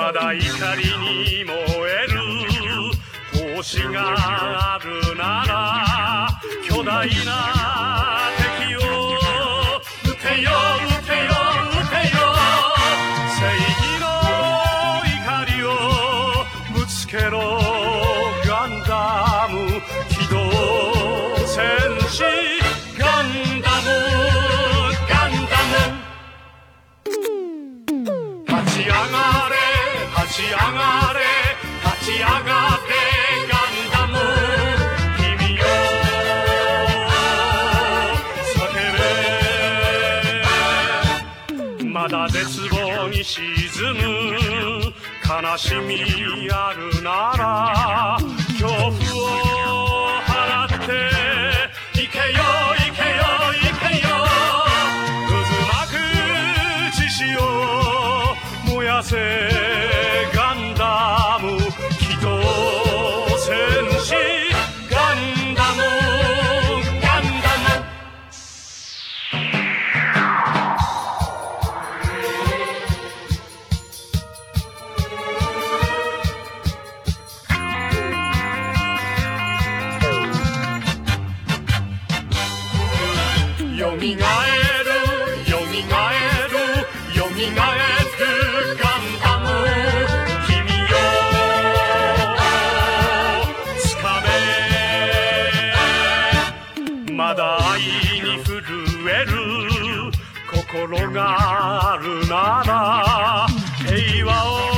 まだ怒りに燃える星があるなら巨大な敵を撃てよ撃てよ撃てよ正義の怒りをぶつけろガンダム機動戦士ガンダムガンダム立ち上がれ立ち上がれ立ち上がってガンダム君よ叫べまだ絶望に沈む悲しみあるなら恐怖を払って行けよ行けよ行けよ渦巻く獅子を燃やせガンダム機動戦士ガンダムガンダムよみがえるよみがえるよみがえるガンダム君よつかめまだ愛に震える心があるなら平和を